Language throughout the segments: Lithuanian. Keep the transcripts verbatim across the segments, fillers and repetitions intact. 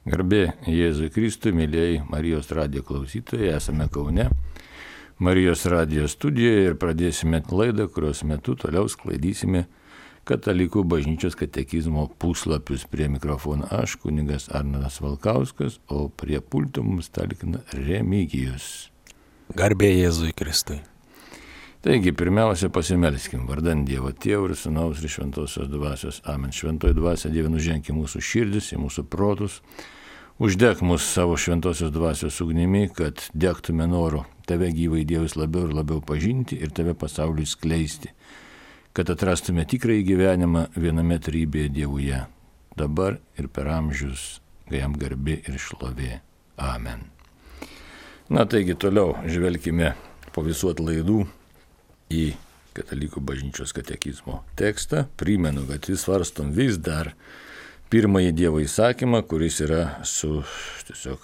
Garbė Jėzui Kristui, mėlyjei Marijos radijo klausytojai, esame Kaune, Marijos radijo studijoje ir pradėsime laidą, kurios metu toliau sklaidysime Katalikų bažnyčios katekizmo puslapius. Prie mikrofono aš, kunigas Arnoldas Valkauskas, o prie pulto mums talkina Remigijus. Garbė Jėzui Kristui. Taigi, pirmiausia, pasimelskim vardan Dievo Tėvo ir Sūnaus ir Šventosios Dvasios. Amen. Šventoji Dvasia, Dieve, nuženk į mūsų širdis, į mūsų protus. Uždek mus savo Šventosios Dvasios ugnimi, kad degtume noru Tave gyvai Dievus labiau ir labiau pažinti ir Tave pasauliui skleisti. Kad atrastume tikrąjį gyvenimą viename trybėje Dievuje, dabar ir per amžius, kai jam garbė ir šlovė. Amen. Na taigi toliau žvelkime po visų atlaidų į Katalikų bažnyčios katekizmo tekstą. Primenu, kad vis svarstom vis dar pirmąjį Dievo įsakymą, kuris yra su tiesiog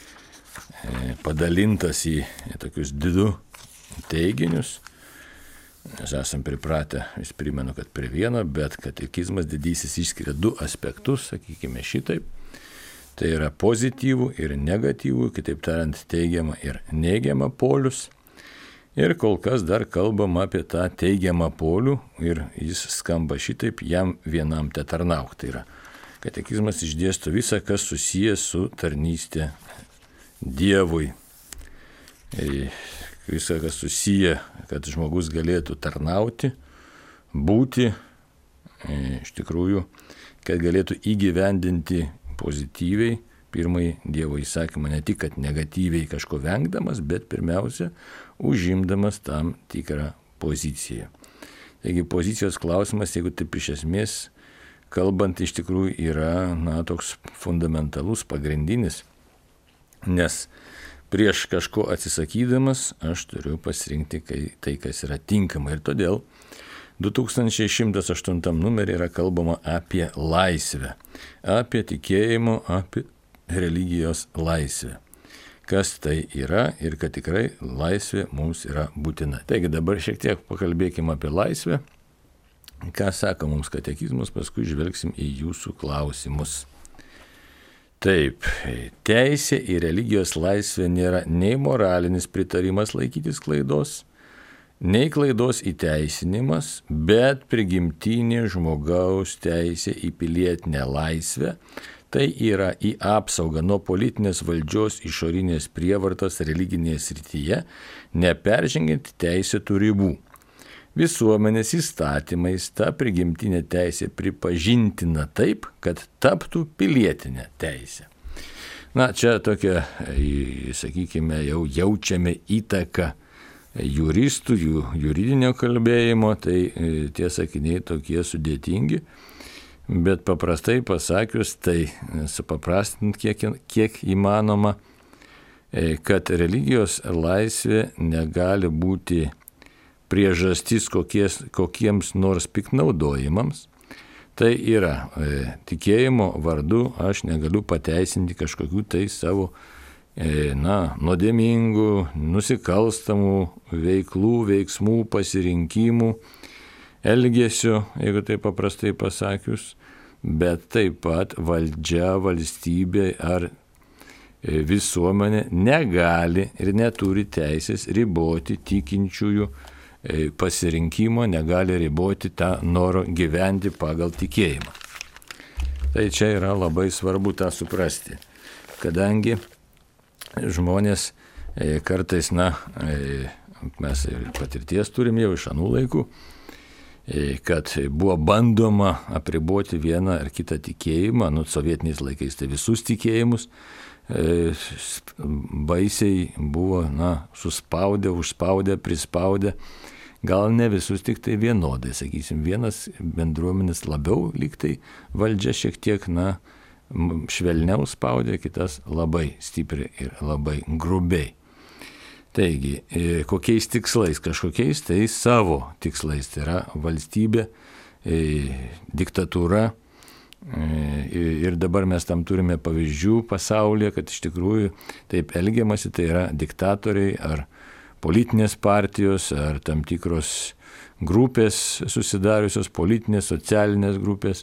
e, padalintas į, į tokius du teiginius. Mes esam pripratę, vis primenu, kad prie vieno, bet katekizmas didysis išskiria du aspektus, sakykime šitaip. Tai yra pozityvų ir negatyvų, kitaip tariant, teigiamą ir neigiamą polius. Ir kol kas dar kalbam apie tą teigiamą polių ir jis skamba šitaip, jam vienam te tarnauk. Tai yra, katekizmas išdėsto visą, kas susijęs su tarnystė Dievui. Ir visą, kas susiję, kad žmogus galėtų tarnauti, būti, iš tikrųjų, kad galėtų įgyvendinti pozityviai pirmąjį Dievo įsakymą, ne tik, kad negatyviai kažko vengdamas, bet pirmiausia, užimdamas tam tikrą poziciją. Taigi pozicijos klausimas, jeigu taip iš esmės kalbant, iš tikrųjų yra, na, toks fundamentalus, pagrindinis, nes prieš kažko atsisakydamas, aš turiu pasirinkti tai, kas yra tinkama. Ir todėl du tūkstančiai šimtas aštuntam numerį yra kalbama apie laisvę, apie tikėjimo, apie religijos laisvę. Kas tai yra ir kad tikrai laisvė mums yra būtina. Taigi dabar šiek tiek pakalbėkime apie laisvę. Ką sako mums katekizmas, paskui žvelgsim į jūsų klausimus. Taip, teisė į religijos laisvę nėra nei moralinis pritarimas laikytis klaidos, nei klaidos įteisinimas, bet prigimtinė žmogaus teisė į pilietinę laisvę, tai yra į apsaugą nuo politinės valdžios išorinės prievartos religinėje srityje, neperžengiant teisėtų ribų. Visuomenės įstatymais ta prigimtinė teisė pripažintina taip, kad taptų pilietinė teisė. Na, čia tokia, sakykime, jau jaučiame įtaką juristų, jų juridinio kalbėjimo, tai tie sakiniai tokie sudėtingi, bet paprastai pasakius, tai supaprastint kiek, kiek įmanoma, kad religijos laisvė negali būti priežastis kokies, kokiems nors piknaudojimams. Tai yra, e, tikėjimo vardu aš negaliu pateisinti kažkokių tai savo e, na, nuodėmingų, nusikalstamų veiklų, veiksmų, pasirinkimų, elgesio, jeigu tai paprastai pasakius, bet taip pat valdžia, valstybė ar visuomenė negali ir neturi teisės riboti tikinčiųjų pasirinkimo, negali riboti tą norą gyventi pagal tikėjimą. Tai čia yra labai svarbu tą suprasti, kadangi žmonės kartais, na, mes patirties turim jau iš anų laikų, kad buvo bandoma apriboti vieną ar kitą tikėjimą, nu, sovietiniais laikais tai visus tikėjimus, baisiai buvo, na, suspaudę, užspaudę, prispaudę, gal ne visus tik tai vienodai, sakysim, vienas bendruomenės labiau lyg tai valdžia šiek tiek, na, švelniau spaudė, kitas labai stipriai ir labai grubiai. Taigi, kokiais tikslais, kažkokiais tai savo tikslais, tai yra valstybė, diktatūra, ir dabar mes tam turime pavyzdžių pasaulyje, kad iš tikrųjų taip elgiamasi, tai yra diktatoriai ar politinės partijos, ar tam tikros grupės susidariusios, politinės, socialinės grupės,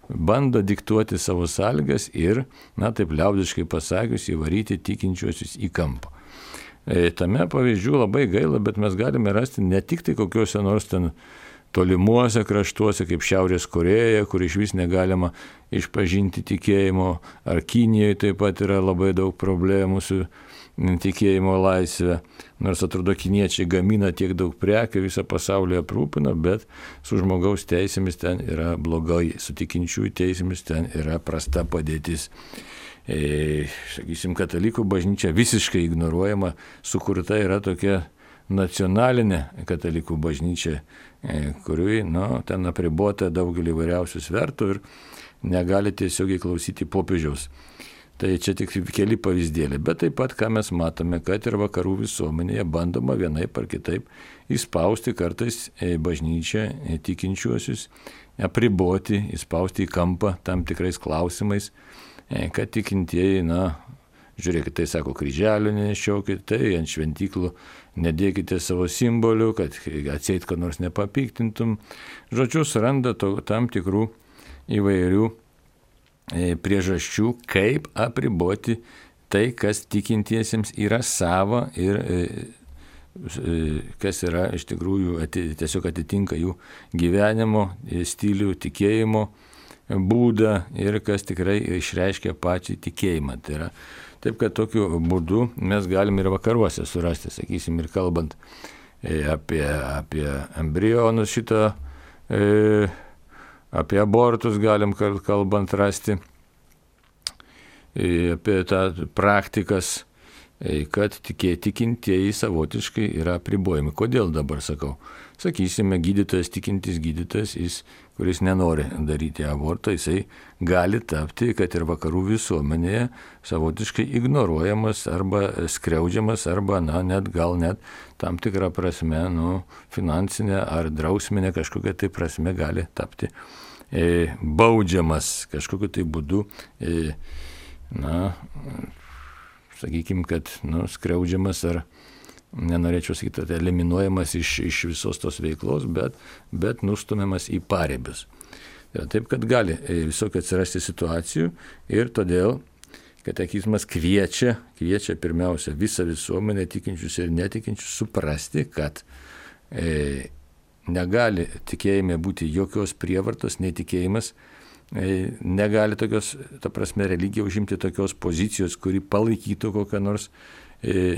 bando diktuoti savo sąlygas ir, na taip liaudiškai pasakius, įvaryti tikinčiuosius į kampą. E, tame pavyzdžių labai gaila, bet mes galime rasti ne tik tai kokiuose nors ten tolimuose kraštuose, kaip Šiaurės Koreja, kur iš vis negalima išpažinti tikėjimo, ar Kinijoje taip pat yra labai daug problemų su tikėjimo laisvė. Nors atrodo, kiniečiai gamina tiek daug prekių, visą pasaulį aprūpina, bet su žmogaus teisėmis ten yra blogai, su tikinčiųjų teisėmis ten yra prasta padėtis. E, sakysim, katalikų bažnyčia visiškai ignoruojama, sukurta yra tokia nacionalinė katalikų bažnyčia, e, kuriui, nu, ten apribota daugelį įvairiausių svertų ir negali tiesiogiai klausyti popiežiaus. Tai čia tik keli pavyzdėliai, bet taip pat, ką mes matome, kad ir vakarų visuomenėje bandoma vienaip ar kitaip įspausti kartais bažnyčią tikinčiuosius, apriboti, įspausti į kampą tam tikrais klausimais, kad tikintieji, na, žiūrėkit, tai sako, kryželių nenešiokit, tai ant šventyklų nedėkite savo simbolių, kad atseit, kad nors nepapiktintum. Žodžiu, suranda to, tam tikrų įvairių e, priežasčių, kaip apriboti tai, kas tikintiesiems yra sava ir e, e, kas yra iš tikrųjų ati, tiesiog atitinka jų gyvenimo stilių, tikėjimo būdą ir kas tikrai išreiškia pačią tikėjimą. Tai yra, taip, kad tokiu būdu mes galim ir vakaruose surasti, sakysim, ir kalbant apie, apie embrionus šitą, e, apie abortus galim kalbant rasti, e, apie tą praktikas, e, kad tikė, tikintieji savotiškai yra apribojami. Kodėl dabar sakau? Sakysime, gydytojas, tikintis gydytojas, jis, kuris nenori daryti abortą, jisai gali tapti, kad ir vakarų visuomenėje savotiškai ignoruojamas arba skriaudžiamas arba, na, net gal net tam tikrą prasme, nu, finansinė ar drausminė kažkokia tai prasme gali tapti e, baudžiamas kažkokiu tai būdu, e, na, sakykime, kad, nu, skriaudžiamas ar nenorėčiau sakyti, kad eliminuojamas iš, iš visos tos veiklos, bet, bet nustumiamas į paribius. Taip, kad gali visokių atsirasti situacijų ir todėl katekizmas kviečia, kviečia pirmiausia visą visuomenę, tikinčius ir netikinčius, suprasti, kad e, negali tikėjime būti jokios prievartos, netikėjimas, e, negali tokios, ta prasme, religija užimti tokios pozicijos, kuri palaikytų kokią nors e,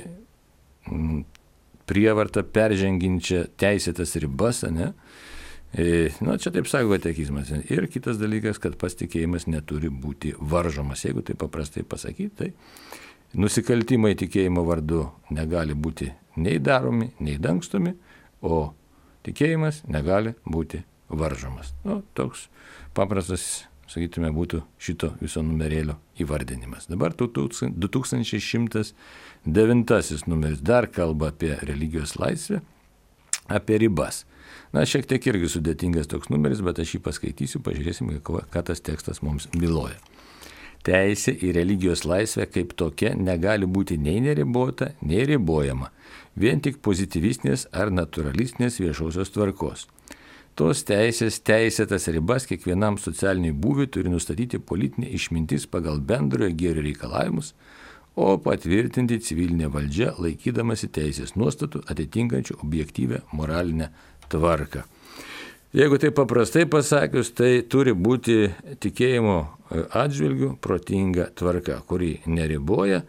prievartą perženginčią teisėtas ribas, ne? E, na, čia taip sako katekizmas. Ir kitas dalykas, kad pasitikėjimas neturi būti varžomas. Jeigu tai paprastai pasakyti, tai nusikaltimai tikėjimo vardu negali būti nei daromi, nei dangstomi, o tikėjimas negali būti varžomas. Nu, toks paprastas, sakytume, būtų šito viso numerėlio įvardinimas. Dabar du tūkstančiai šimtas devintasis numeris dar kalba apie religijos laisvę, apie ribas. Na, šiek tiek irgi sudėtingas toks numeris, bet aš jį paskaitysiu, pažiūrėsime, ką tas tekstas mums byloja. Teisė į religijos laisvę kaip tokia negali būti nei neribota, nei ribojama, vien tik pozityvistinės ar naturalistinės viešosios tvarkos. Tos teisės teisėtas ribas kiekvienam socialiniui būviui turi nustatyti politinė išmintis pagal bendrojo gėrio reikalavimus, o patvirtinti civilinė valdžia laikydamasi teisės nuostatų atitinkančių objektyvę moralinę tvarką. Jeigu tai paprastai pasakius, tai turi būti tikėjimo atžvilgių protinga tvarka, kuri neriboja,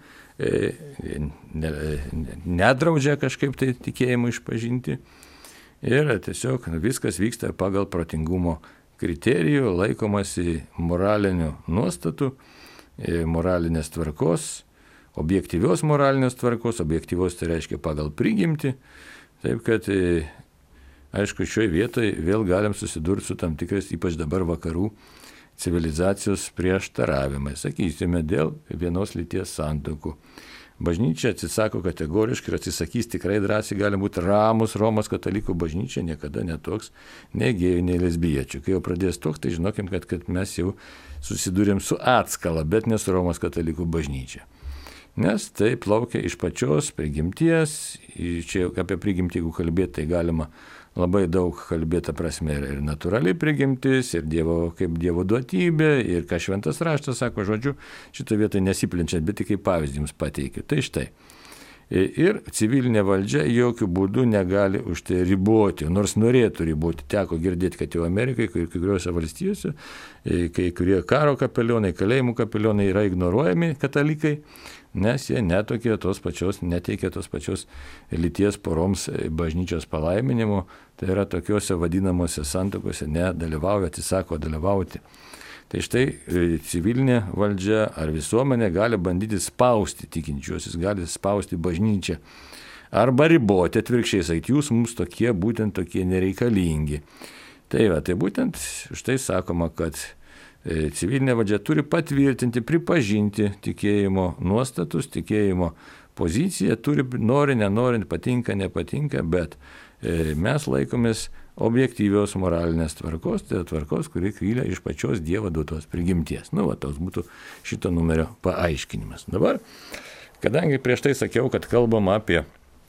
nedraudžia kažkaip tai tikėjimą išpažinti. Ir tiesiog viskas vyksta pagal protingumo kriterijų, laikomasi moralinių nuostatų, moralinės tvarkos, objektyvios moralinės tvarkos, objektyvos tai reiškia pagal prigimtį. Taip kad, aišku, šioje vietoje vėl galim susidurti su tam tikras, ypač dabar vakarų civilizacijos prieštaravimai. Sakysime, dėl vienos lyties santuokų. Bažnyčia atsisako kategoriškai ir atsisakys tikrai drąsiai, gali būti ramus Romos katalikų bažnyčia, niekada netoks nei gėjų, nei lesbiečių. Kai jau pradės toks, tai žinokim, kad, kad mes jau susidūrėm su atskala, bet ne su Romos katalikų bažnyčia. Nes tai plaukia iš pačios prigimties, čia apie prigimtį, jeigu kalbėti, tai galima labai daug kalbėta prasme ir, ir natūrali prigimtis, ir dievo, kaip dievo duotybė, ir ką šventas raštas sako, žodžiu, šitą vietą nesiplenčiant, bet tik kaip pavyzdį jums pateikiu. Tai štai. Ir civilinė valdžia jokių būdų negali už tai riboti, nors norėtų riboti. Teko girdėti, kad jau Amerikai, kai kuriuose valstijose, kai kurie karo kapelionai, kalėjimų kapelionai yra ignoruojami katalikai, nes jie netokie tos pačios, neteikia tos pačios lyties poroms bažnyčios palaiminimo, tai yra tokiuose vadinamuose santokose nedalyvauja, atsisako dalyvauti. Tai štai civilinė valdžia ar visuomenė gali bandyti spausti tikinčiuosius, gali spausti bažnyčią arba riboti atvirkščiai, sakyti, jūs mums tokie, būtent tokie nereikalingi. Tai va, tai būtent štai sakoma, kad civilinė valdžia turi patvirtinti, pripažinti tikėjimo nuostatus, tikėjimo poziciją, turi nori, nenori, patinka, nepatinka, bet mes laikomės objektyvios moralinės tvarkos, tai tvarkos, kuri kyla iš pačios Dievo duotos prigimties. Nu, va, toks būtų šito numerio paaiškinimas. Dabar, kadangi prieš tai sakiau, kad kalbam apie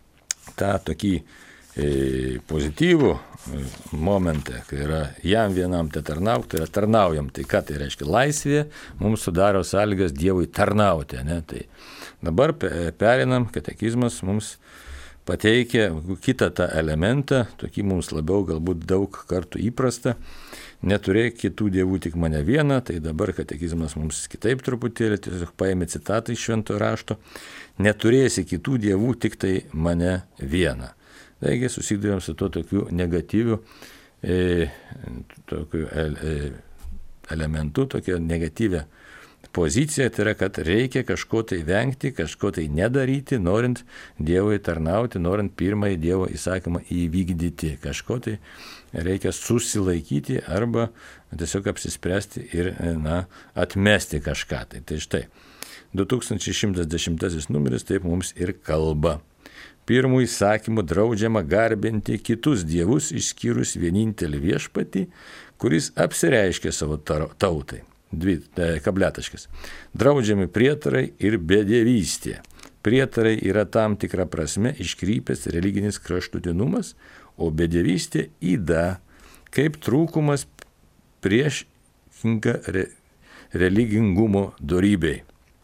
tą tokį e, pozityvų e, momentą, kai yra jam vienam te tarnauk, tai yra tarnaujam. Tai ką tai reiškia? Laisvė mums sudaro sąlygas Dievui tarnauti. Ne? Tai dabar perinam, katekizmas mums pateikia kitą tą elementą, tokį mums labiau galbūt daug kartų įprasta, neturėk kitų dievų, tik mane vieną, tai dabar katekizmas mums kitaip truputėlį, tiesiog paėmė citatą iš šventojo rašto, neturėsi kitų dievų, tik tai mane vieną. Taigi susidurėm su to tokiu negatyviu e, tokiu e, elementu, tokia negatyvia pozicija, tai yra, kad reikia kažko tai vengti, kažko tai nedaryti, norint Dievui tarnauti, norint pirmąjį Dievo įsakymą įvykdyti. Kažko tai reikia susilaikyti arba tiesiog apsispręsti ir na, atmesti kažką. Tai, tai štai, du tūkstančiai šimtas dešimtasis numeris taip mums ir kalba. Pirmų įsakymų draudžiama garbinti kitus dievus, išskyrus vienintelį viešpatį, kuris apsireiškia savo tautai. Dvi, kabletaškis. Draudžiami prietarai ir bedevystė. Prietarai yra tam tikra prasme iškrypęs religinis kraštutinumas, o bedevystė įda kaip trūkumas priešinga re, religingumo dorybei.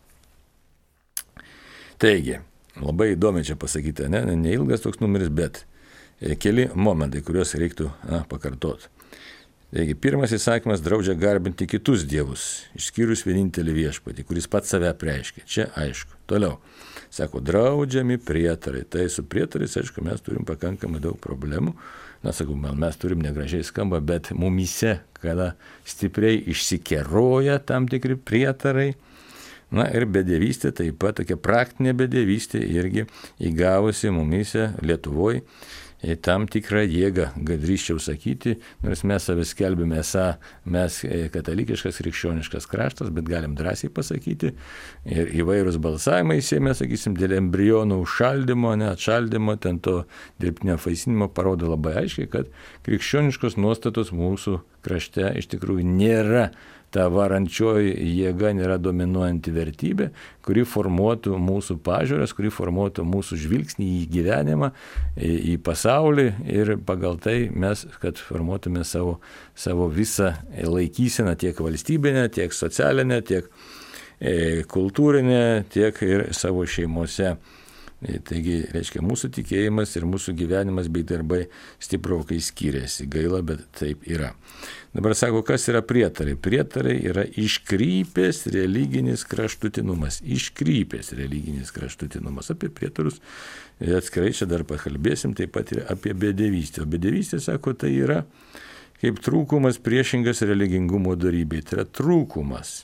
Taigi, labai įdomiai čia pasakyta, ne? Neilgas toks numeris, bet keli momentai, kuriuos reiktų na, pakartoti. Taigi, pirmas įsakymas draudžia garbinti kitus dievus, išskyrus vienintelį viešpatį, kuris pats save apreiškia. Čia aišku. Toliau. Sako, draudžiami prietarai. Tai su prietarais, aišku, mes turim pakankamai daug problemų. Na, sakau, mes turim negražiai skamba, bet mumyse, kada stipriai išsikeroja tam tikri prietarai. Na ir bedevystė, taip pat tokia praktinė bedevystė irgi įgavusi mumyse Lietuvoje tam tikrą jėgą, drįsčiau sakyti, nors mes savęs skelbime esą mes katalikiškas, krikščioniškas kraštas, bet galim drąsiai pasakyti ir įvairūs balsavimai įsėmė, sakysim, dėl embrionų užšaldymo, ne atšaldymo, ten to dirbtinio apvaisinimo parodo labai aiškiai, kad krikščioniškos nuostatos mūsų krašte iš tikrųjų nėra ta varančioji jėga, nėra dominuojanti vertybė, kuri formuotų mūsų pažiūras, kuri formuotų mūsų žvilgsnį į gyvenimą, į pasaulį ir pagal tai mes, kad formuotume savo, savo visą laikyseną tiek valstybinę, tiek socialinę, tiek kultūrinę, tiek ir savo šeimose. Taigi, reiškia, mūsų tikėjimas ir mūsų gyvenimas bei darbai stiprokai skiriasi. Gaila, bet taip yra. Dabar sako, kas yra prietarai? Prietarai yra iškrypęs religinis kraštutinumas. Iškrypęs religinis kraštutinumas. Apie prietarus atskirai čia dar pakalbėsim, taip pat ir apie bedevystę. O bedevystė, sako, tai yra kaip trūkumas priešingas religingumo dorybei. Tai yra trūkumas.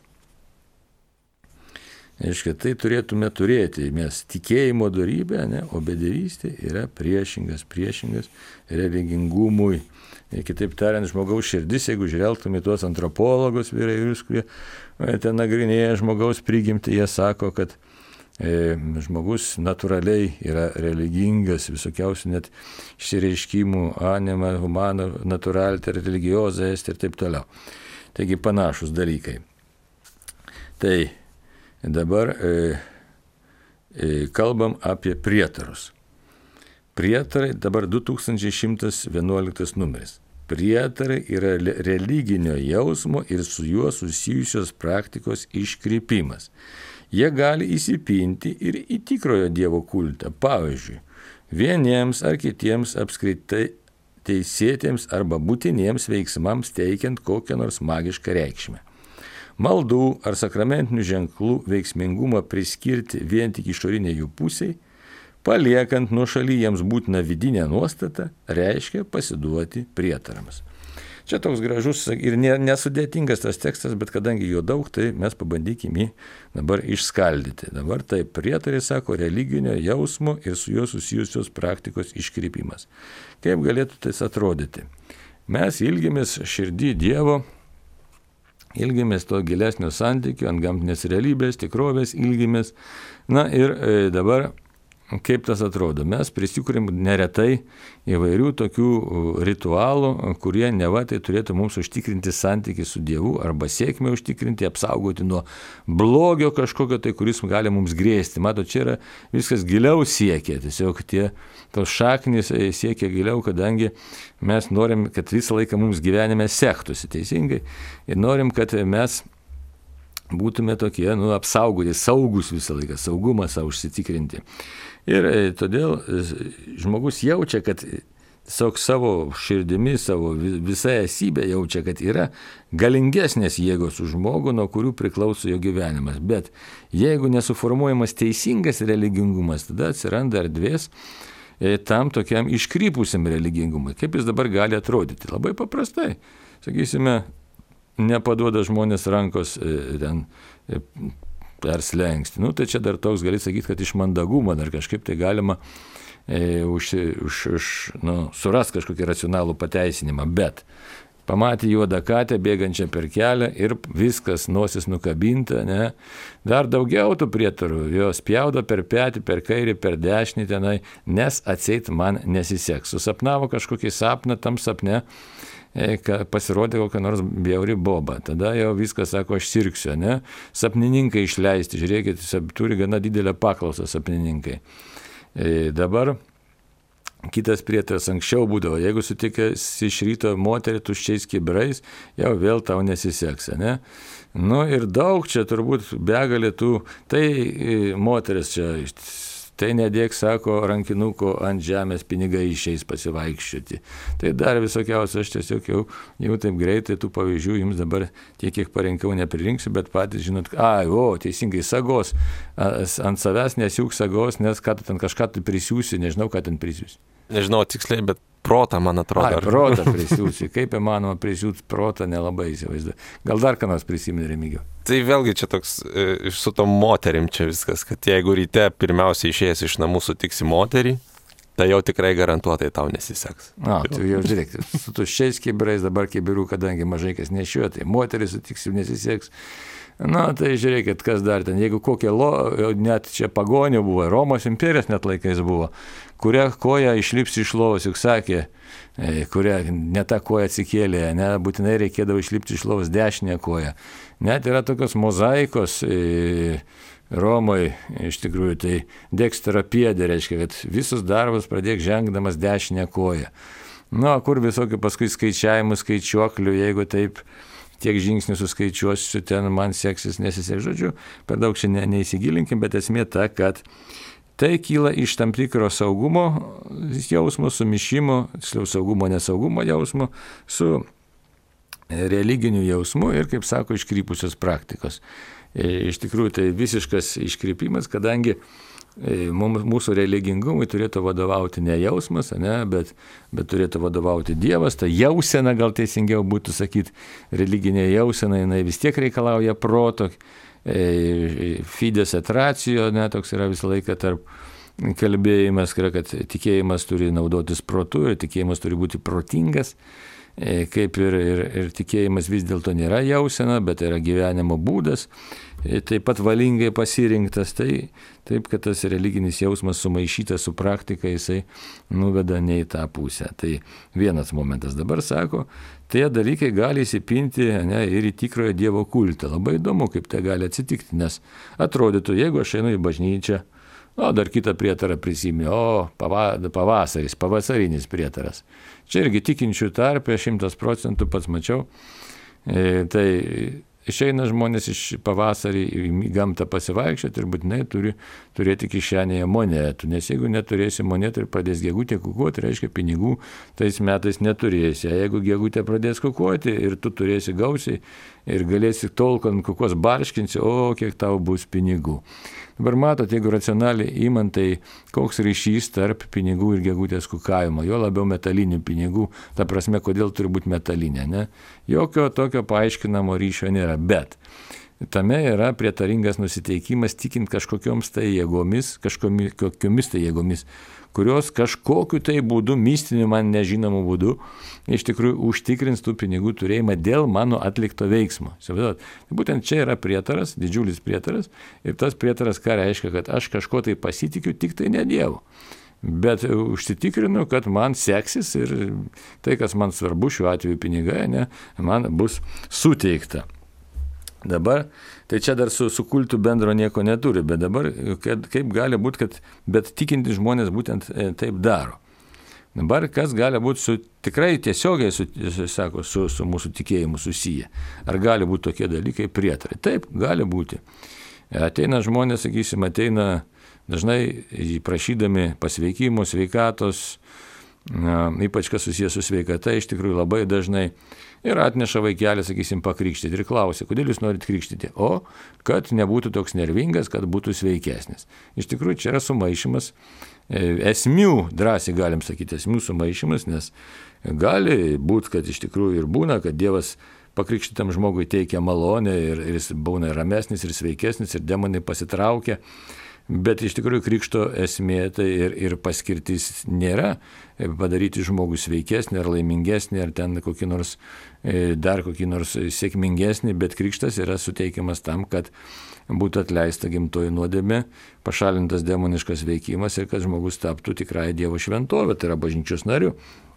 Aiškia, tai turėtume turėti, mes tikėjimo dorybę, ne, o bedevystė yra priešingas, priešingas religingumui. Ir kitaip tariant, žmogaus širdis, jeigu žvelgtume tuos antropologus vyrairius, kurie ten nagrinėja žmogaus prigimtį, jie sako, kad e, žmogus natūraliai yra religingas, visokiausių net išsireiškimų, anima, humana, natūralite, religioza, est ir taip toliau. Taigi panašus dalykai. Tai dabar e, e, kalbam apie prietarus. Prietarai, dabar du tūkstančiai šimtas vienuoliktas numeris. Prietarai yra religinio jausmo ir su juo susijusios praktikos iškrypimas. Jie gali įsipinti ir į tikrojo Dievo kultą. Pavyzdžiui, vieniems ar kitiems apskritai teisėtiems arba būtiniems veiksmams teikiant kokią nors magišką reikšmę. Maldų ar sakramentinių ženklų veiksmingumą priskirti vien tik išoriniai jų pusiai, paliekant nuošaly jiems būtiną vidinę nuostatą, reiškia pasiduoti prietarams. Čia toks gražus ir nesudėtingas tas tekstas, bet kadangi jo daug, tai mes pabandykime jį dabar išskaldyti. Dabar tai prietarai, sako, religinio jausmo ir su juo susijusios praktikos iškrypimas. Kaip galėtų tai atrodyti? Mes ilgimės širdį Dievo, ilgimės to gilesnio santykio, ant gamtinės realybės, tikrovės ilgimės. Na ir e, dabar kaip tas atrodo? Mes prisikūrėm neretai įvairių tokių ritualų, kurie neva tai turėtų mums užtikrinti santykį su Dievu arba sėkmę užtikrinti, apsaugoti nuo blogio kažkokio tai, kuris gali mums grėsti. Mato, čia yra viskas giliau siekia, tiesiog tie tos šaknys siekia giliau, kadangi mes norim, kad visą laiką mums gyvenime sektųsi teisingai ir norim, kad mes būtume tokie, nu, apsaugoti, saugus visą laiką, saugumą savo užsitikrinti. Ir e, todėl žmogus jaučia, kad tiesiog savo širdimi, savo visą esybę jaučia, kad yra galingesnės jėgos už žmogų, nuo kurių priklauso jo gyvenimas. Bet jeigu nesuformuojamas teisingas religingumas, tada atsiranda erdvės e, tam tokiam iškrypusiam religingumui. Kaip jis dabar gali atrodyti? Labai paprastai. Sakysime, nepaduoda žmonės rankos e, ten e, per slengsti. Nu, tai čia dar toks gali sakyti, kad iš mandagumo dar kažkaip tai galima e, už, už, už, nu, suras kažkokį racionalų pateisinimą, bet pamatė juodą katę bėgančią per kelią ir viskas, nosis nukabinta, ne? Dar daugiau tų prietarų, jos pjaudo per petį, per kairį, per dešinį tenai, nes atseit man nesiseks. Susapnavo kažkokį sapną, tam sapne pasirodė kokią nors bjauri boba. Tada jau viskas sako, aš sirksiu, ne? Sapnininkai išleisti, žiūrėkit, turi gana didelę paklausą sapnininkai. E, dabar kitas prietaras anksčiau būdavo, jeigu sutikęs iš ryto moterį tuščiais kibirais, jau vėl tau nesiseks, ne? Nu ir daug čia turbūt begalė tų, tai moteris čia tai nedėk, sako, rankinuko ant žemės pinigai išeis pasivaikščioti. Tai dar visokiausia, aš tiesiog jau, jau taip greitai tų pavyzdžių jums dabar tiek, kiek parinkau, nepririnksiu, bet patys žinot, ai, o, teisingai, sagos, ant savęs nesiūk sagos, nes ką tu ten kažką tu prisiūsi, nežinau, ką ten prisiūsi. Nežinau tiksliai, bet protą, man atrodo. Ai, protą prisiūsi. Kaip įmanoma prisiūti protą, nelabai įsivaizduoju. Gal dar ką nors prisimeni, Remigijau? Tai vėlgi čia toks, su tom moterim čia viskas, kad jeigu ryte pirmiausia išėjęs iš namų sutiksi moterį, tai jau tikrai garantuotai tau nesiseks. Na, tu jau žiūrėk, su tuščiais kibirais, dabar kibirų, kadangi mažai kas nešioja, tai moterį sutiksi nesiseks. Na, tai žiūrėkit, kas dar ten, jeigu kokia, lo, net čia pagonių buvo, Romos imperijos net laikais buvo, kuria koja išlips iš lovos, juk sakė, kuria ne ta koja atsikėlė, ne, būtinai reikėdavo išlipti iš lovos dešinę koją. Net yra tokios mozaikos e, Romoje, iš tikrųjų, tai deksterapiedė reiškia, kad visus darbus pradėk žengdamas dešinę koją. Na, kur visokių paskui skaičiavimų, skaičiuoklių, jeigu taip tiek žingsnių suskaičiuosiu, ten man seksis, nesiseks, žodžiu, per daug čia ne, neįsigilinkim, bet esmė ta, kad tai kyla iš tam tikro saugumo jausmo, sumišimo, tiksliau saugumo, nesaugumo jausmo, su religiniu jausmu ir, kaip sako, iškrypusios praktikos. Iš tikrųjų, tai visiškas iškrypimas, kadangi mūsų religingumui turėtų vadovauti ne jausmas, ne, bet, bet turėtų vadovauti Dievas. Ta jausena, gal teisingiau būtų sakyti, religinė jausena, jinai vis tiek reikalauja proto, fides et ratio, ne, toks yra visą laiką tarp kalbėjimas, kad tikėjimas turi naudotis protu ir tikėjimas turi būti protingas, kaip ir, ir, ir tikėjimas vis dėlto nėra jausena, bet yra gyvenimo būdas, taip pat valingai pasirinktas, tai taip, kad tas religinis jausmas sumaišytas su praktika, jisai nuveda ne į tą pusę. Tai vienas momentas. Dabar sako, tie dalykai gali įsipinti, ne, ir į tikrojo Dievo kultą. Labai įdomu, kaip tai gali atsitikti, nes atrodytų, jeigu aš einu į bažnyčią, O dar kitą prietarą prisimė, o pavasaris, pavasarinis prietaras. Čia irgi tikinčių tarpe, šimtas procentų pats mačiau. E, tai išeina žmonės iš pavasarį į gamtą pasivaikščioti ir būtinai turi turėti kišenėje monetų, nes jeigu neturėsi monetų ir pradės gegutė kukuoti, reiškia pinigų tais metais neturėsi. Jeigu gegutė pradės kukuoti ir tu turėsi gausiai ir galėsi tol, kad kukos barškinsi, o kiek tau bus pinigų. Dabar matot, jeigu racionaliai įmant, tai koks ryšys tarp pinigų ir gegutės kukavimo, jo labiau metalinių pinigų, ta prasme, kodėl turi būti metalinė, ne? Jokio tokio paaiškinamo ryšio nėra, bet tame yra prietaringas nusiteikimas tikint kažkokioms tai jėgomis, kažkokiomis tai jėgomis, kurios kažkokiu tai būdu, mistiniu man nežinomu būdu, iš tikrųjų užtikrins tų pinigų turėjimą dėl mano atlikto veiksmo. Būtent čia yra prietaras, didžiulis prietaras, ir tas prietaras ką reiškia, kad aš kažko tai pasitikiu, tik tai ne Dievu. Bet užsitikrinu, kad man seksis ir tai, kas man svarbu, šiuo atveju pinigai, ne, man bus suteikta. Dabar, tai čia dar su, su kultu bendro nieko neturi, bet dabar kad, kaip gali būti, kad bet tikinti žmonės būtent e, taip daro. Dabar kas gali būti su, tikrai tiesiogiai su, sako, su, su mūsų tikėjimu susiję. Ar gali būti tokie dalykai prietarai? Taip, gali būti. Ateina žmonės, sakysim, ateina dažnai prašydami pasveikimo, sveikatos, na, ypač kas susijęs su sveikata, iš tikrųjų labai dažnai ir atneša vaikelį, sakysim, pakrikštyti ir klausia, kodėl jūs norit krikštyti? O, kad nebūtų toks nervingas, kad būtų sveikesnis. Iš tikrųjų, čia yra sumaišymas, esmių, drąsiai galim sakyti, esmių sumaišymas, nes gali būti, kad iš tikrųjų ir būna, kad Dievas pakrikštytam žmogui teikia malonę ir, ir jis būna ramesnis ir sveikesnis ir demonai pasitraukia. Bet iš tikrųjų krikšto esmė tai ir, ir paskirtis nėra padaryti žmogų sveikesnį ar laimingesnį ar ten kokį nors, dar kokį nors sėkmingesnį, bet krikštas yra suteikiamas tam, kad būtų atleista gimtoji nuodėmė, pašalintas demoniškas veikimas ir kad žmogus taptų tikrąją Dievo šventovę, tai yra bažnyčios nariu.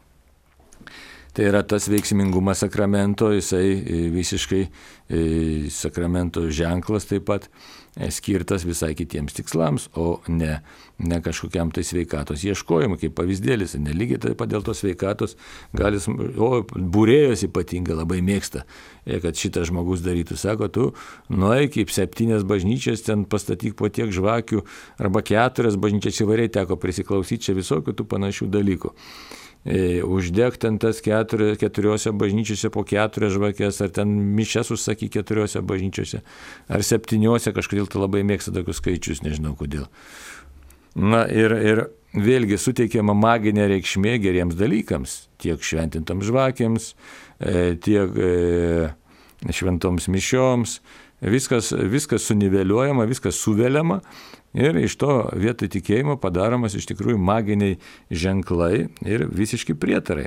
Tai yra tas veiksmingumas sakramento, jisai visiškai sakramento ženklas taip pat skirtas visai kitiems tikslams, o ne, ne kažkokiam tai sveikatos ieškojimui, kaip pavyzdėlis. Nelygiai taip pat dėl tos sveikatos gali, o būrėjos ypatingai labai mėgsta, kad šitas žmogus darytų. Sako, tu nueik į septynias bažnyčias, ten pastatyk po tiek žvakių, arba keturias bažnyčias įvairiai teko prisiklausyti čia visokių tų panašių dalykų. Uždeg ten tas keturi, keturiose bažnyčiose po keturias žvakės, ar ten mišes užsaky keturiose bažnyčiose, ar septyniose, kažkodėl tu labai mėgsta tokius skaičius, nežinau kodėl. Na ir, ir vėlgi suteikiama maginė reikšmė geriems dalykams, tiek šventintams žvakėms, tiek šventoms mišioms, viskas, viskas suniveliuojama, viskas suveliama. Ir iš to vietoj tikėjimo padaromas iš tikrųjų maginiai ženklai ir visiški prietarai.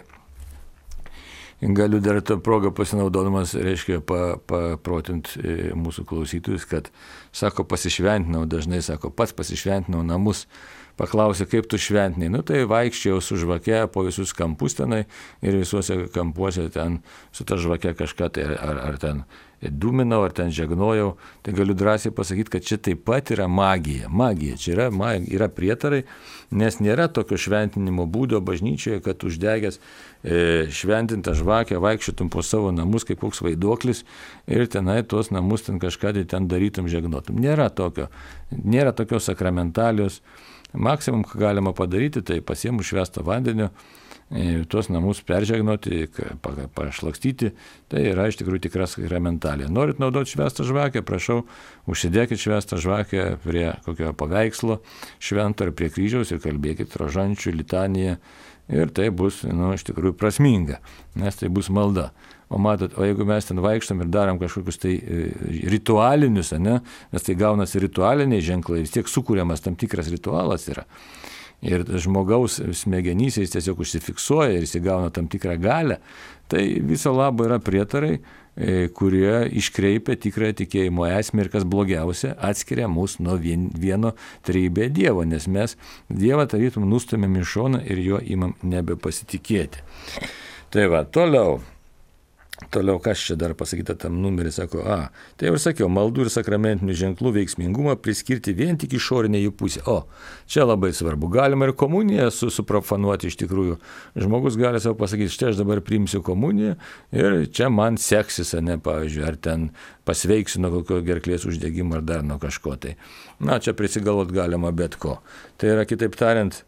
Galiu dar tą progą pasinaudodamas, reiškia, paprotint mūsų klausytojus, kad, sako, pasišventinau, dažnai sako, pats pasišventinau namus, paklausė, kaip tu šventinai. Nu tai vaikščiau su žvake po visus kampus tenai ir visuose kampuose ten su ta žvake kažką tai ar, ar ten dūminau, ar ten žegnojau. Tai galiu drąsiai pasakyti, kad čia taip pat yra magija. Magija, čia yra, yra prietarai, nes nėra tokio šventinimo būdo bažnyčioje, kad uždegęs e, šventintą žvakę vaikščiotum po savo namus kaip koks vaiduoklis ir tenai tuos namus ten kažką tai ten darytum, žegnotum. Nėra tokio, nėra tokios sakramentalijos. Maksimum, ką galima padaryti, tai pasiėmus švęsto vandenio, tuos namus peržegnoti, pašlakstyti, tai yra iš tikrųjų tikra sakramentalija. Norit naudoti švęstą žvakę, prašau, užsidėkit švęstą žvakę prie kokio paveikslo švento ar prie kryžiaus ir kalbėkit rožančių, litaniją ir tai bus, nu, iš tikrųjų prasminga, nes tai bus malda. O matot, o jeigu mes ten vaikštam ir darom kažkokius tai ritualinius, ne, nes tai gaunasi ritualiniai ženklai, vis tiek sukūriamas tam tikras ritualas yra. Ir žmogaus smegenyse jis tiesiog užsifiksuoja ir jis įgauna tam tikrą galią, tai viso labo yra prietarai, kurie iškreipia tikrąją tikėjimo esmę ir kas blogiausia, atskiria mus nuo vien, vieno trejybė Dievo, nes mes Dievą tarytum nustumėm į šoną ir jo imam nebepasitikėti. Tai va, toliau. Toliau, kas čia dar pasakyta tam numerį, sako, a, tai jau ir sakiau, maldų ir sakramentinių ženklų veiksmingumą priskirti vien tik išorinė jų pusė. O, čia labai svarbu, galima ir komuniją su, suprofanuoti iš tikrųjų. Žmogus gali savo pasakyti, štai aš dabar priimsiu komuniją ir čia man seksis, ne, pavyzdžiui, ar ten pasveiksiu nuo kokio gerklės uždegimo ar dar nuo kažko. Tai, na, čia prisigalvot galima bet ko. Tai yra, kitaip tariant,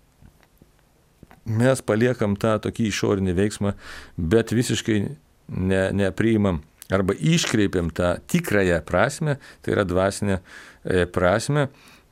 mes paliekam tą tokį išorinį veiksmą, bet visiškai ne, nepriimam arba iškreipiam tą tikrąją prasme, tai yra dvasinę prasme,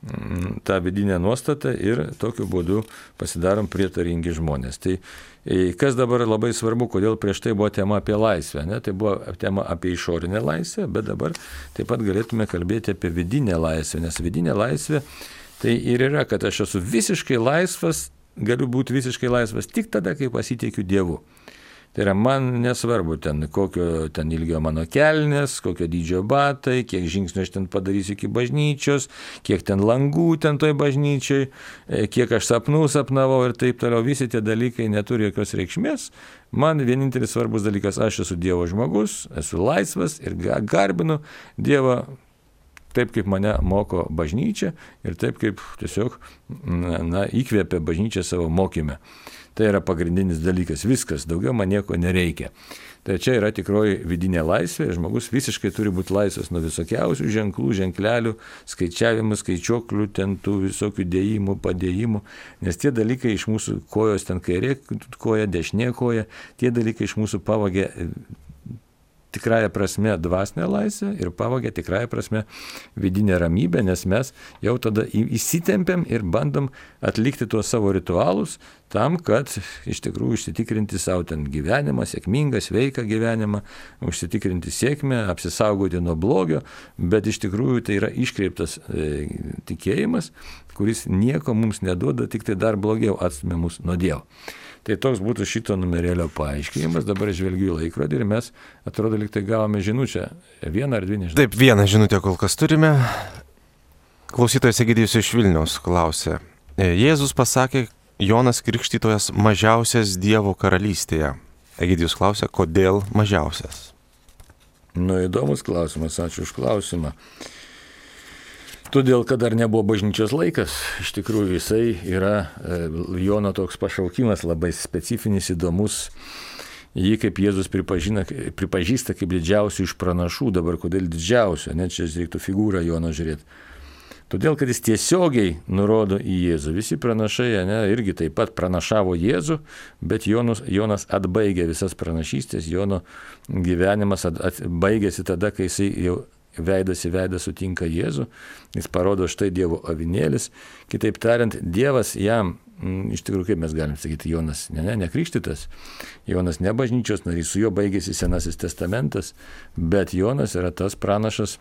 tą vidinę nuostatą ir tokiu būdu pasidarom prietaringi žmonės. Tai kas dabar labai svarbu, kodėl prieš tai buvo tema apie laisvę, ne? Tai buvo tema apie išorinę laisvę, bet dabar taip pat galėtume kalbėti apie vidinę laisvę, nes vidinė laisvė tai ir yra, kad aš esu visiškai laisvas, galiu būti visiškai laisvas tik tada, kai pasitikiu Dievu. Tai yra, man nesvarbu ten, kokio ten ilgio mano kelnės, kokio dydžio batai, kiek žingsnių aš ten padarysiu iki bažnyčios, kiek ten langų ten toj bažnyčiai, kiek aš sapnų sapnavau ir taip toliau. Visi tie dalykai neturi jokios reikšmės. Man vienintelis svarbus dalykas, aš esu Dievo žmogus, esu laisvas ir garbinu Dievą taip, kaip mane moko bažnyčia ir taip, kaip tiesiog na, įkvėpia bažnyčia savo mokyme. Tai yra pagrindinis dalykas, viskas, daugiau man nieko nereikia. Tai čia yra tikroji vidinė laisvė, žmogus visiškai turi būti laisvas nuo visokiausių ženklų, ženklelių, skaičiavimų, skaičioklių, ten tų visokių dėjimų, padėjimų, nes tie dalykai iš mūsų kojos, ten kairė koja, dešinė koja, tie dalykai iš mūsų pavagia tikrąją prasme dvasinę laisvę ir pavagia tikrąją prasme vidinę ramybę, nes mes jau tada įsitempiam ir bandom atlikti tuos savo ritualus tam, kad iš tikrųjų užsitikrinti savo ten gyvenimą, sėkmingą, sveiką gyvenimą, užsitikrinti sėkmę, apsisaugoti nuo blogio, bet iš tikrųjų tai yra iškreiptas e, tikėjimas, kuris nieko mums neduoda, tik tai dar blogiau atstumia mus nuo Dievo. Tai toks būtų šito numerėlio paaiškinimas. Dabar žvelgiu į laikrodį ir mes, atrodo, lyg tai gavome žinučią. Vieną ar dvi, nežinau. Taip, vieną žinutę kol kas turime. Klausytojas Egidijus iš Vilniaus klausė. Jėzus pasakė, Jonas Krikštytojas mažiausias Dievo karalystėje. Egidijus klausė, kodėl mažiausias? Nu, įdomus klausimas, ačiū už klausimą. Todėl, kad dar nebuvo bažnyčios laikas, iš tikrųjų jisai yra, Jono toks pašaukimas labai specifinis, įdomus. Jį kaip Jėzus pripažįsta kaip didžiausių iš pranašų, dabar kodėl didžiausių, net čia reiktų figūrą Jono žiūrėti. Todėl, kad jis tiesiogiai nurodo į Jėzų. Visi pranašai, ne, irgi taip pat pranašavo Jėzų, bet Jonas, Jonas atbaigė visas pranašystės, Jono gyvenimas at, at, baigėsi tada, kai jisai jau veidas į veidą sutinka Jėzų, jis parodo štai Dievo avinėlis. Kitaip tariant, Dievas jam, iš tikrųjų, kaip mes galim sakyti, Jonas ne, ne, nekrikštytas, Jonas ne bažnyčios narys, su juo baigėsi Senasis testamentas, bet Jonas yra tas pranašas,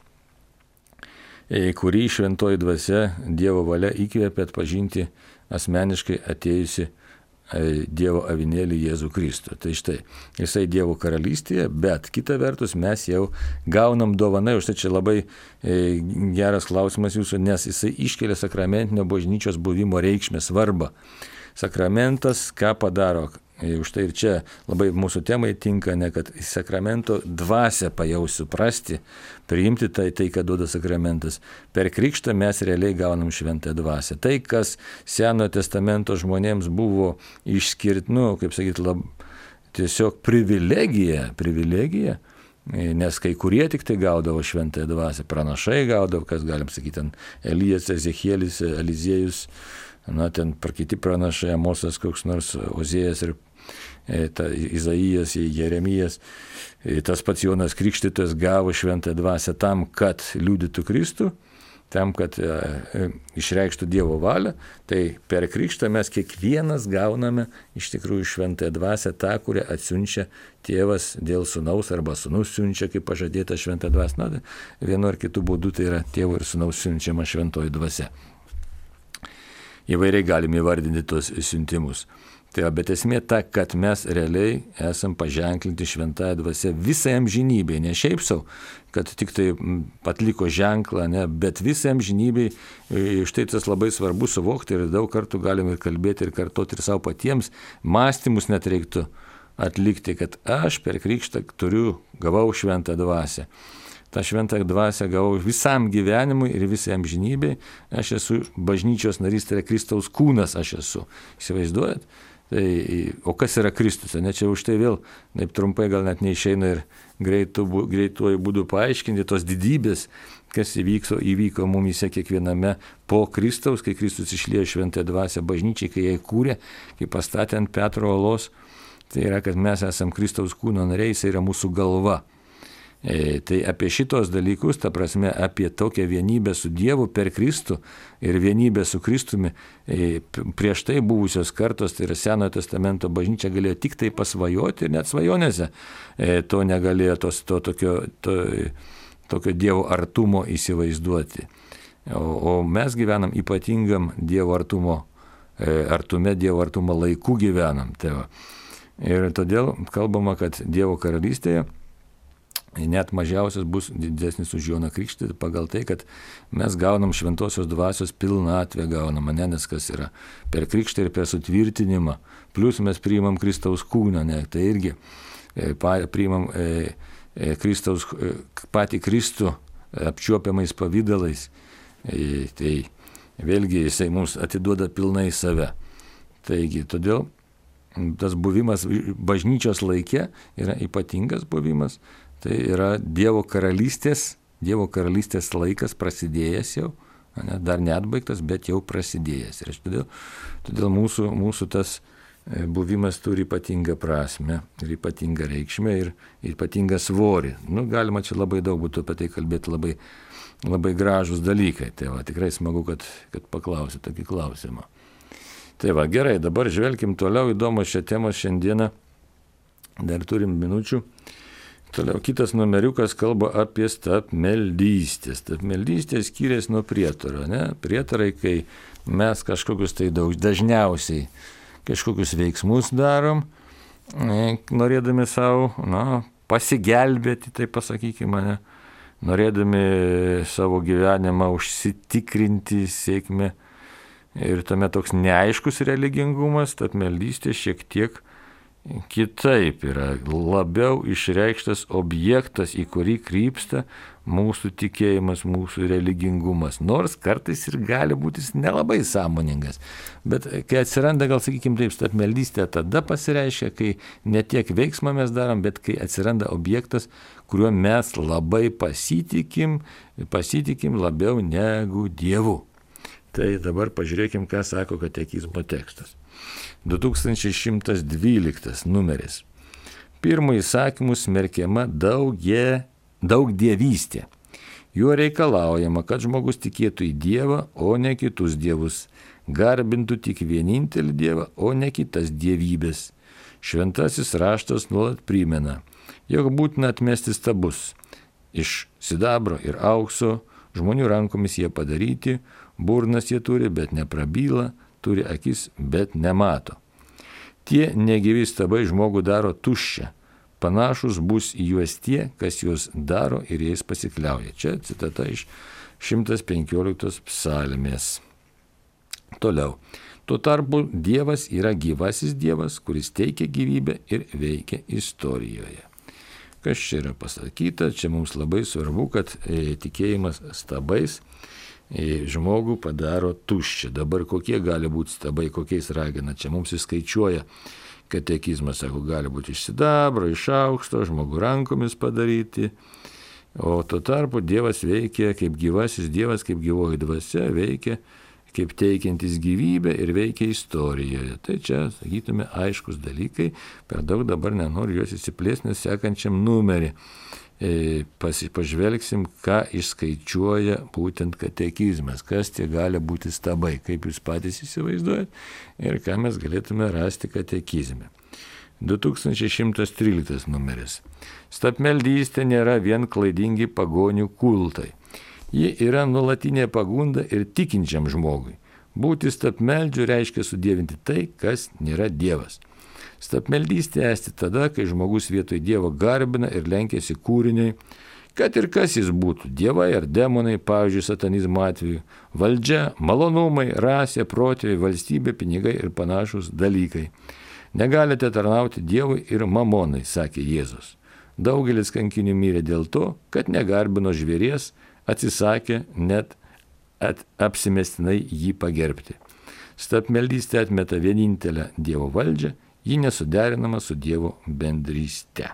kurį šventoji dvasia Dievo valia įkvėpė atpažinti asmeniškai atėjusi Dievo avinėlį Jėzų Kristų. Tai štai, jisai Dievo karalystėje, bet kita vertus mes jau gaunam dovanai, už tai čia labai e, geras klausimas jūsų, nes jisai iškelia sakramentinio bažnyčios buvimo reikšmę, svarbą. Sakramentas ką padaro? E, už tai ir čia labai mūsų temai tinka, ne kad sakramento dvasią pajaus suprasti, priimti tai, tai, ką duoda sakramentas. Per krikštą mes realiai gaunam šventą dvasią. Tai, kas Senojo testamento žmonėms buvo išskirt, nu, kaip sakyti, lab, tiesiog privilegija, privilegija, nes kai kurie tik tai gaudavo šventąją dvasią, pranašai gaudavo, kas galim sakyti, Elijas, Ezekielis, Eliziejus, na, ten par kiti pranašai, Amosas, koks nors Ozėjas ir ta, Izaijas, Jeremijas, tas pats Jonas Krikštytojas gavo šventą dvasią tam, kad liudytų Kristų, tam, kad e, išreikštų Dievo valią. Tai per krikštą mes kiekvienas gauname iš tikrųjų šventąją dvasią, tą, kurią atsiunčia tėvas dėl sūnaus arba sūnus siunčia, kaip pažadėta šventą dvasią. Na, vienu ar kitu būdu tai yra tėvo ir sūnaus siunčiama šventoji dvasia. Įvairiai galime įvardinti tos siuntimus. Tai, bet esmė ta, kad mes realiai esam paženklinti šventąją dvasią visai amžinybei, ne šiaip sau, kad tik tai atliko ženklą, ne, bet visai amžinybei. Štai tas labai svarbu suvokti ir daug kartų galime ir kalbėti ir kartoti ir savo patiems. Mąstymus net reiktų atlikti, kad aš per krikštą turiu, gavau šventą dvasią. Ta šventą dvasią gavau visam gyvenimui ir visai amžinybei. Aš esu bažnyčios narys, tai yra Kristaus kūnas aš esu. Įsivaizduojat? Tai, o kas yra Kristus? Ne čia už tai vėl, taip trumpai gal net neišeina ir greitu, greituoju būdu paaiškinti tos didybės, kas įvyko, įvyko mumyse kiekviename po Kristaus, kai Kristus išliejo šventąją dvasią bažnyčiai, kai jie kūrė, kai pastatė ant Petro olos. Tai yra, kad mes esam Kristaus kūno nariai, jis yra mūsų galva. E, tai apie šitos dalykus, ta prasme, apie tokią vienybę su Dievu per Kristų ir vienybę su Kristumi, e, prieš tai buvusios kartos, tai yra Senojo testamento bažnyčia galėjo tik tai pasvajoti ir net svajonėse e, to negalėjo, tos, to tokio, to, tokio Dievo artumo įsivaizduoti. O, o mes gyvenam ypatingam Dievo artumo, e, artume Dievo artumo laikų gyvenam. Tai va. Ir todėl kalbama, kad Dievo karalystėje net mažiausias bus didesnis už Joną Krikštį pagal tai, kad mes gaunam šventosios dvasios pilnatvę gaunam, ne, nes kas yra per krikštą ir per sutvirtinimą, plus mes priimam Kristaus kūną, ne, tai irgi e, pa, priimam e, e, Kristaus, e, patį Kristų apčiuopiamais pavydalais, e, tai vėlgi jisai mums atiduoda pilnai save. Taigi, todėl tas buvimas bažnyčios laike yra ypatingas buvimas. Tai yra Dievo karalystės, Dievo karalystės laikas prasidėjęs jau, ne, dar neatbaigtas, bet jau prasidėjęs. Ir todėl, todėl mūsų, mūsų tas buvimas turi ypatingą prasme ir ypatingą reikšmę ir ypatingą svorį. Nu, galima čia labai daug būtų apie tai kalbėti, labai, labai gražus dalykai. Tai va, tikrai smagu, kad, kad paklausė tokį klausimą. Tai va, gerai, dabar žvelkim toliau, įdomus šią temą šiandieną, dar turim minučių. Toliau kitas numeriukas kalba apie stabmeldystę. Stabmeldystė skiriasi nuo prietaro. Ne? Prietarai, kai mes kažkokius tai daug, dažniausiai kažkokius veiksmus darom, norėdami savo na, pasigelbėti, tai pasakykime, ne? Norėdami savo gyvenimą užsitikrinti sėkmę. Ir tame toks neaiškus religingumas, stabmeldystė šiek tiek kitaip yra, labiau išreikštas objektas, į kurį krypsta mūsų tikėjimas, mūsų religingumas. Nors kartais ir gali būti nelabai sąmoningas. Bet kai atsiranda, gal sakykime taip, stabmeldystė tada pasireiškia, kai ne tiek veiksmą mes darom, bet kai atsiranda objektas, kuriuo mes labai pasitikim, pasitikim labiau negu Dievu. Tai dabar pažiūrėkim, ką sako katekizmo tekstas. du tūkstančiai šimtas dvyliktas numeris. Pirmu įsakymu smerkiama daugie, daug dievystė. Juo reikalaujama, kad žmogus tikėtų į Dievą, o ne kitus dievus, garbintų tik vienintelį Dievą, o ne kitas dievybės. Šventasis raštas nuolat primena, jog būtina atmesti stabus. Iš sidabro ir aukso, žmonių rankomis jie padaryti, burnas jie turi, bet neprabyla, turi akis, bet nemato. Tie negyvi stabai žmogų daro tuščią. Panašus bus į juos tie, kas juos daro ir jais pasikliauja. Čia citata iš šimtas penkioliktos psalmės. Toliau. Tuo tarpu Dievas yra gyvasis Dievas, kuris teikia gyvybę ir veikia istorijoje. Kas čia yra pasakyta? Čia mums labai svarbu, kad e, tikėjimas stabais žmogų padaro tuščią. Dabar kokie gali būti stabai, kokiais ragina. Čia mums įskaičiuoja katekizmas, sako, gali būti iš sidabro, iš aukšto, žmogų rankomis padaryti. O tuo tarpu Dievas veikia kaip gyvasis Dievas, kaip gyvoji dvasia, veikia kaip teikiantis gyvybę ir veikia istorijoje. Tai čia, sakytume, aiškus dalykai. Per daug dabar nenoriu juos įsiplėsti, nes sekančiam numerį pažvelgsim, ką išskaičiuoja būtent katekizmas, kas tie gali būti stabai, kaip jūs patys įsivaizduojat ir ką mes galėtume rasti katekizme. du tūkstančiai šimtas tryliktas numeris. Stabmeldystė nėra vien klaidingi pagonių kultai. Ji yra nuolatinė pagunda ir tikinčiam žmogui. Būti stabmeldžiu reiškia sudievinti tai, kas nėra Dievas. Stabmeldystė esti tada, kai žmogus vietoj Dievo garbina ir lenkiasi kūriniai, kad ir kas jis būtų, dievai ar demonai, pavyzdžiui, satanizmo atveju, valdžia, malonumai, rasė, protėviai, valstybė, pinigai ir panašus dalykai. Negalite tarnauti Dievui ir mamonai, sakė Jėzus. Daugelis kankinių mirė dėl to, kad negarbino žvėries, atsisakė net at, apsimestinai jį pagerbti. Stabmeldystė atmeta vienintelę Dievo valdžią, ji nesuderinama su Dievo bendryste.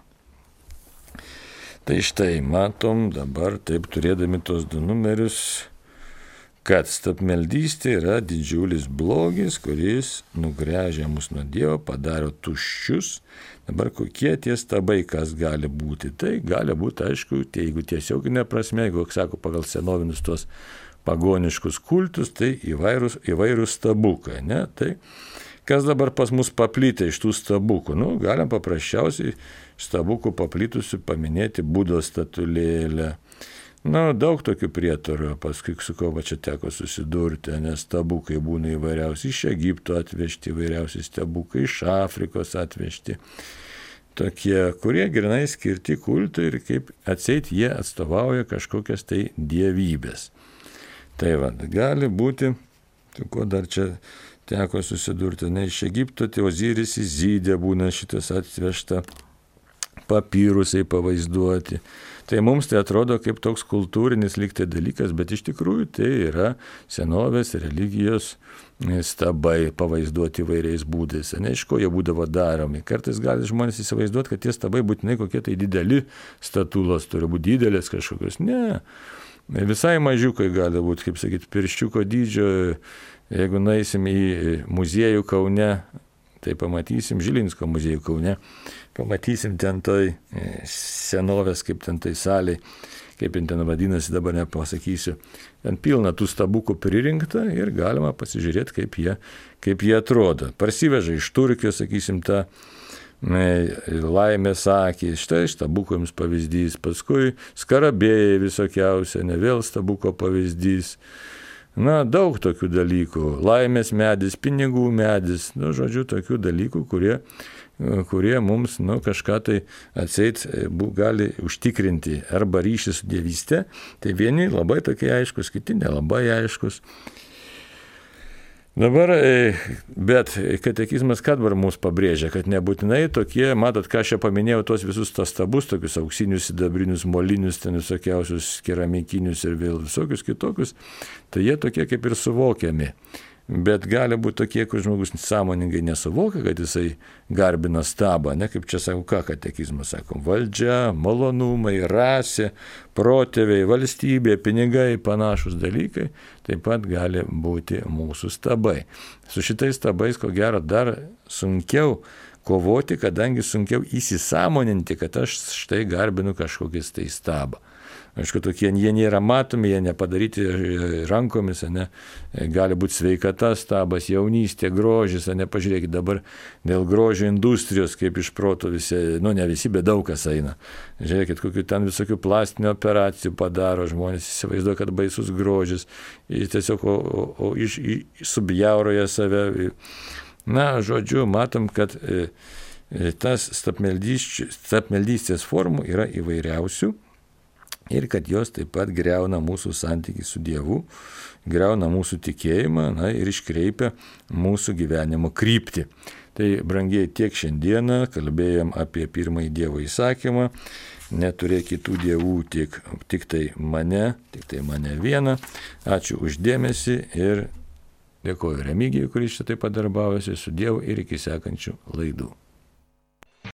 Tai štai matom dabar taip turėdami tos du numerius, kad stabmeldystė yra didžiulis blogis, kuris nugręžia mus nuo Dievo, padaro tuščius. Dabar kokie tie stabai, kas gali būti? Tai gali būti, aišku, tai jeigu tiesioginė prasme, jeigu, sako, pagal senovinius tos pagoniškus kultus, tai įvairūs, įvairūs stabukai, ne? Tai kas dabar pas mus paplitę iš tų stabukų? Nu, galim paprasčiausiai stabukų paplitusių paminėti Budos statulėlę. Na, daug tokių prietarų, paskui su ko va čia teko susidurti, nes stabukai būna įvairiausi, iš Egipto atvežti įvairiausi stabukai, iš Afrikos atvežti. Tokie, kurie grinai skirti kultui ir kaip atseit jie atstovauja kažkokias tai dievybės. Tai va, gali būti, tai ko dar čia teko susidurti, ne, iš Egipto, tai Oziris Izidė būna šitas atvežta, papyrusai pavaizduoti. Tai mums tai atrodo kaip toks kultūrinis lygtai dalykas, bet iš tikrųjų tai yra senovės religijos stabai pavaizduoti įvairiais būdais. Ne, iš ko jie būdavo daromi. Kartais gali žmonės įsivaizduoti, kad tie stabai būtinai kokie tai dideli statulos, turi būti didelės kažkokios. Ne, visai mažiukai gali būti, kaip sakyti, pirščiuko dydžio. Jeigu nueisim į muziejų Kaune, tai pamatysim Žilinsko muziejų Kaune, pamatysim ten toj senovės, kaip ten tai salėj, kaip ten vadinasi, dabar nepasakysiu, ten pilna tų stabukų pririnkta ir galima pasižiūrėti, kaip jie, kaip jie atrodo. Parsiveža iš Turkijos, sakysim, tą laimės akį, štai stabuko jums pavyzdys, paskui skarabėjai visokiausia, ne vėl stabuko pavyzdys. Na, daug tokių dalykų. Laimės medis, pinigų medis, nu, žodžiu, tokių dalykų, kurie, kurie mums, nu, kažką tai atseit gali užtikrinti arba ryšį su dievyste. Tai vieni labai tokie aiškus, kiti nelabai aiškus. Dabar, bet katekizmas ką dabar mums pabrėžia, kad nebūtinai tokie, matot, ką aš čia paminėjau, tos visus tos stabus, tokius auksinius, sidabrinius, molinius, ten visokiausius keramikinius ir vėl visokius kitokius, tai jie tokie kaip ir suvokiami. Bet gali būti tokie, kur žmogus sąmoningai nesuvokia, kad jisai garbina stabą, ne kaip čia sako, ką katekizmas sako, valdžia, malonumai, rasė, protėviai, valstybė, pinigai, panašus dalykai, taip pat gali būti mūsų stabai. Su šitais stabais, ko gero, dar sunkiau kovoti, kadangi sunkiau įsisąmoninti, kad aš štai garbinu kažkokis tai stabą. Aišku, tokie jie nėra matomi, jie nepadaryti rankomis, ne, gali būti sveikata, stabas, jaunystė, grožis, ne, pažiūrėkit dabar dėl grožio industrijos, kaip iš proto visi, nu ne visi, bet daug kas eina. Žiūrėkit, kokių ten visokių plastinių operacijų padaro, žmonės įsivaizduoja, kad baisus grožis, tiesiog o, o, o, iš, subjauroja save. Na, žodžiu, matom, kad e, tas stabmeldystės formų yra įvairiausių. Ir kad jos taip pat greuna mūsų santykį su Dievu, greuna mūsų tikėjimą, na, ir iškreipia mūsų gyvenimo kryptį. Tai, brangiai, tiek šiandieną kalbėjom apie pirmąjį Dievo įsakymą, neturėk kitų dievų, tik, tik tai mane, tik tai mane vieną. Ačiū uždėmesį ir dėkoju Remigijui, kuris čia taip pat darbavosi, su Dievu ir iki sekančių laidų.